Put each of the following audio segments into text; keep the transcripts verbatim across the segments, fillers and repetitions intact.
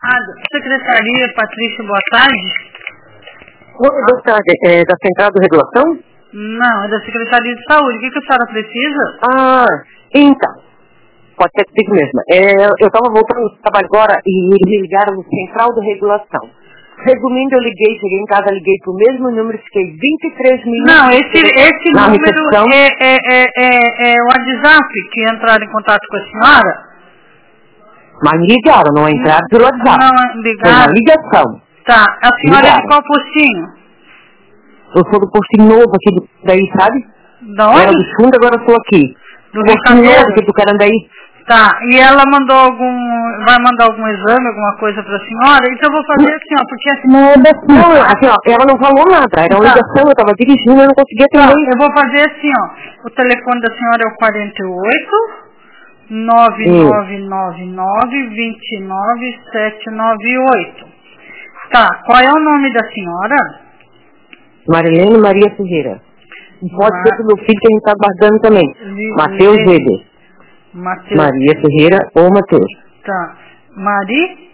Ah, secretaria, Patrícia, boa tarde. Oi, boa tarde. É da Central de Regulação? Não, é da Secretaria de Saúde. O que, que a senhora precisa? Ah, então. Pode ser comigo mesma. É, eu estava voltando do trabalho agora e eles me ligaram no Central de Regulação. Resumindo, eu liguei, cheguei em casa, liguei pro mesmo número, fiquei vinte e três minutos... Não, esse, esse na número recepção. é, é, é, é, é o WhatsApp que entraram em contato com a senhora. Mas me ligaram, não entraram pelo WhatsApp. Não, Foi uma ligaram. ligação. Tá, a senhora Ligaram. é de qual postinho? Eu sou do postinho novo aqui do daí, sabe? Da Eu era onde? do fundo, agora eu sou aqui. Do Rio Postinho novo Caveiro? aqui do Carandaí. Tá, e ela mandou algum, vai mandar algum exame, alguma coisa pra senhora? Então eu vou fazer assim, ó, porque assim... Não, assim, ó, ela não falou nada, era uma Tá. ligação, eu tava dirigindo, eu não conseguia Tá, atender. eu vou fazer assim, ó, o telefone da senhora é o quarenta e oito, nove nove nove nove, dois nove, sete nove oito. Tá, qual é o nome da senhora? Marilene Maria Ferreira. Pode ser pro meu filho que a gente tá guardando também. Li- Matheus Li- Weber. Matheus. Maria Ferreira ou Matheus. Tá, Mari?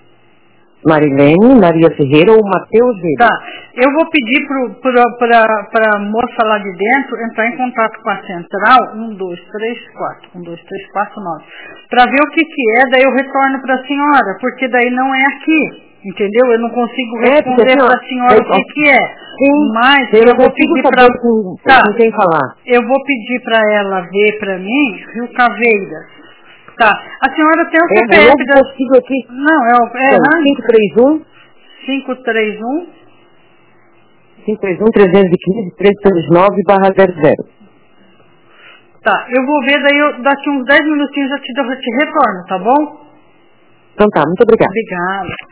Marilene Maria Ferreira ou Matheus Weber. Tá, eu vou pedir para a moça lá de dentro entrar em contato com a central, um, dois, três, quatro, um, dois, três, quatro, nove, para ver o que que é, daí eu retorno para a senhora, porque daí não é aqui, entendeu? Eu não consigo responder para a senhora o que que é, Sim, mas eu eu não vou consigo pedir saber para... com, Tá, com quem falar. eu vou pedir para ela ver para mim Rio Caveiras. Tá, a senhora tem o É, C P eu F não da... consigo aqui. Não, é o... É, Então, cinco três um, cinco três um... cinco três um, três um cinco, três três nove barra zero zero. Tá, eu vou ver, daí eu, daqui uns dez minutinhos eu te, dou- eu te retorno, tá bom? Então tá, muito obrigada. Obrigada.